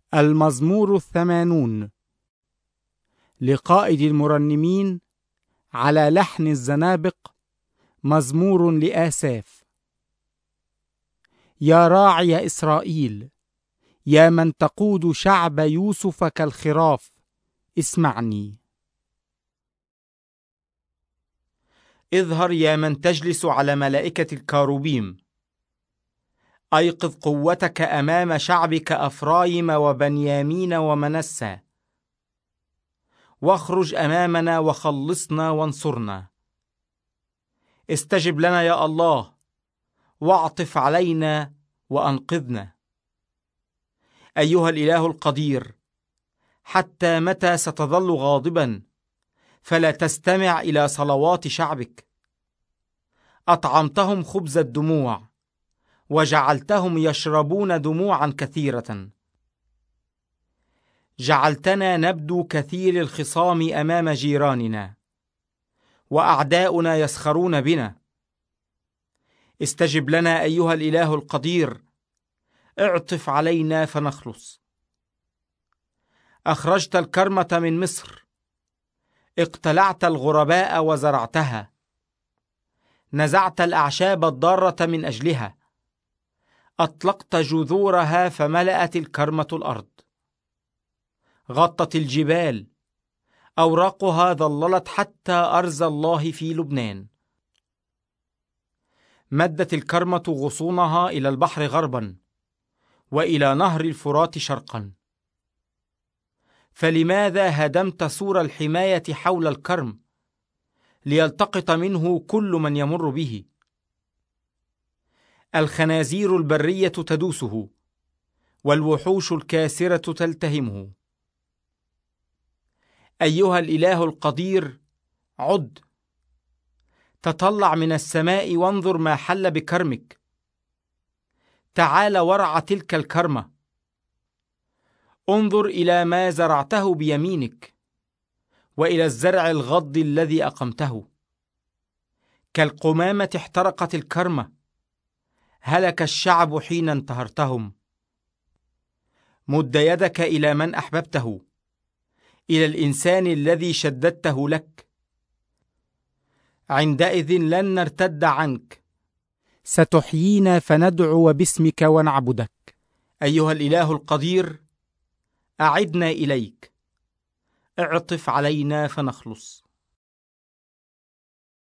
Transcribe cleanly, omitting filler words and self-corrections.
المزمور 80 لقائد المرنمين على لحن الزنابق، مزمور لآساف. يا راعي إسرائيل، يا من تقود شعب يوسف كالخراف، اسمعني. اظهر يا من تجلس على ملائكة الكاروبيم، أيقظ قوتك أمام شعبك أفرايم وبنيامين ومنسى، واخرج أمامنا وخلصنا وانصرنا. استجب لنا يا الله، واعطف علينا وأنقذنا. أيها الإله القدير، حتى متى ستظل غاضبا فلا تستمع إلى صلوات شعبك؟ أطعمتهم خبز الدموع وجعلتهم يشربون دموعا كثيرة. جعلتنا نبدو كثير الخصام أمام جيراننا، وأعداؤنا يسخرون بنا. استجب لنا أيها الإله القدير، اعطف علينا فنخلص. أخرجت الكرمة من مصر، اقتلعت الغرباء وزرعتها، نزعت الأعشاب الضارة من أجلها، أطلقت جذورها فملأت الكرمة الأرض. غطت الجبال، أوراقها ظللت حتى أرز الله في لبنان. مدت الكرمة غصونها إلى البحر غربا، وإلى نهر الفرات شرقا. فلماذا هدمت سور الحماية حول الكرم، ليلتقط منه كل من يمر به؟ الخنازير البرية تدوسه، والوحوش الكاسرة تلتهمه. أيها الإله القدير، عد، تطلع من السماء وانظر ما حل بكرمك. تعال وارع تلك الكرمة، انظر إلى ما زرعته بيمينك، وإلى الزرع الغض الذي أقمته. كالقمامة احترقت الكرمة، هلك الشعب حين انتهرتهم. مد يدك إلى من أحببته، إلى الإنسان الذي شددته لك. عندئذ لن نرتد عنك، ستحيينا فندعو باسمك ونعبدك. أيها الإله القدير، أعدنا إليك، اعطف علينا فنخلص.